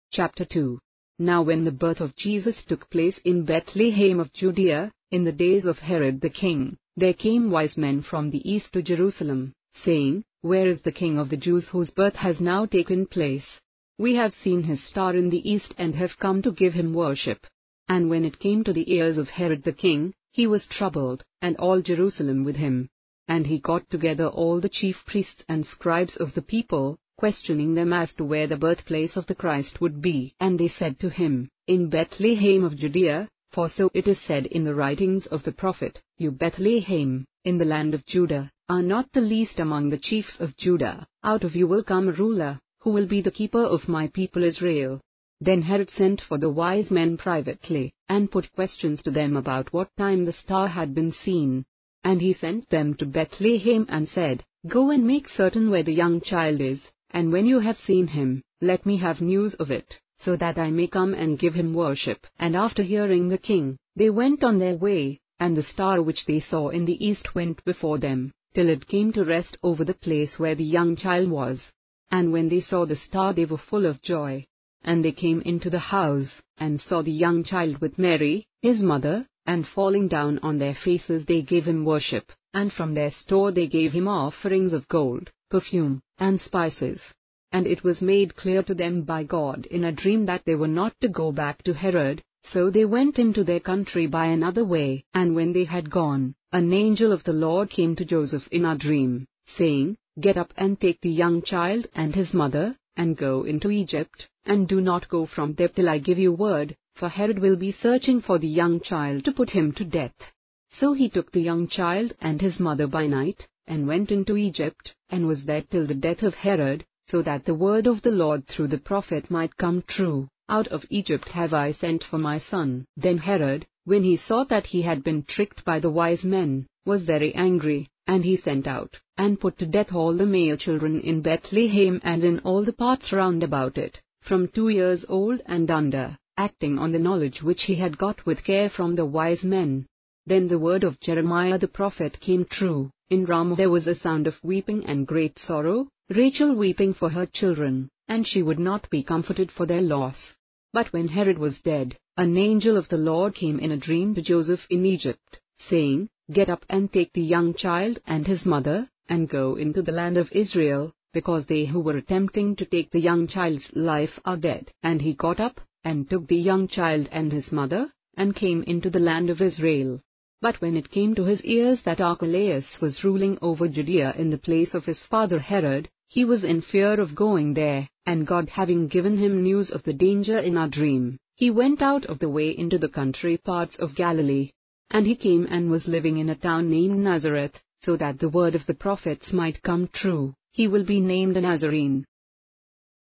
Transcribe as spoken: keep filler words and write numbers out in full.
Chapter two. Now when the birth of Jesus took place in Bethlehem of Judea, in the days of Herod the king, there came wise men from the east to Jerusalem, saying, Where is the King of the Jews whose birth has now taken place? We have seen his star in the east and have come to give him worship. And when it came to the ears of Herod the king, he was troubled, and all Jerusalem with him. And he got together all the chief priests and scribes of the people, questioning them as to where the birthplace of the Christ would be. And they said to him, In Bethlehem of Judea, for so it is said in the writings of the prophet, You Bethlehem, in the land of Judah, are not the least among the chiefs of Judah. Out of you will come a ruler, who will be the keeper of my people Israel. Then Herod sent for the wise men privately, and put questions to them about what time the star had been seen. And he sent them to Bethlehem and said, Go and make certain where the young child is, and when you have seen him, let me have news of it, so that I may come and give him worship. And after hearing the king, they went on their way, and the star which they saw in the east went before them, till it came to rest over the place where the young child was. And when they saw the star they were full of joy. And they came into the house, and saw the young child with Mary, his mother, and falling down on their faces they gave him worship, and from their store they gave him offerings of gold, perfume, and spices. And it was made clear to them by God in a dream that they were not to go back to Herod, so they went into their country by another way. And when they had gone, an angel of the Lord came to Joseph in a dream, saying, Get up and take the young child and his mother, and go into Egypt, and do not go from there till I give you word, for Herod will be searching for the young child to put him to death. So he took the young child and his mother by night, and went into Egypt, and was there till the death of Herod, so that the word of the Lord through the prophet might come true, Out of Egypt have I sent for my son. Then Herod, when he saw that he had been tricked by the wise men, was very angry, and he sent out, and put to death all the male children in Bethlehem and in all the parts round about it, from two years old and under, acting on the knowledge which he had got with care from the wise men. Then the word of Jeremiah the prophet came true. In Ramah there was a sound of weeping and great sorrow, Rachel weeping for her children, and she would not be comforted for their loss. But when Herod was dead, an angel of the Lord came in a dream to Joseph in Egypt, saying, Get up and take the young child and his mother, and go into the land of Israel, because they who were attempting to take the young child's life are dead. And he got up, and took the young child and his mother, and came into the land of Israel. But when it came to his ears that Archelaus was ruling over Judea in the place of his father Herod, he was in fear of going there, and God having given him news of the danger in a dream, he went out of the way into the country parts of Galilee. And he came and was living in a town named Nazareth, so that the word of the prophets might come true, He will be named a Nazarene.